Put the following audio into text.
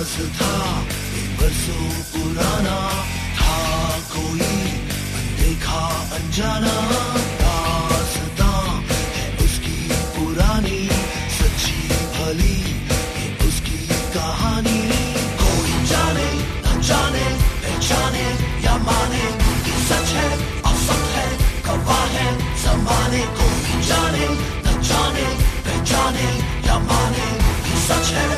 था ये बरसों पुराना, था कोई अनदेखा अनजाना। दास्तां है उसकी पुरानी, सच्ची भली ये उसकी कहानी। कोई जाने न जाने, पहचाने या माने, ये सच है असत है, गवाह है जमाने। कोई जाने न जाने, पहचाने या माने, ये सच है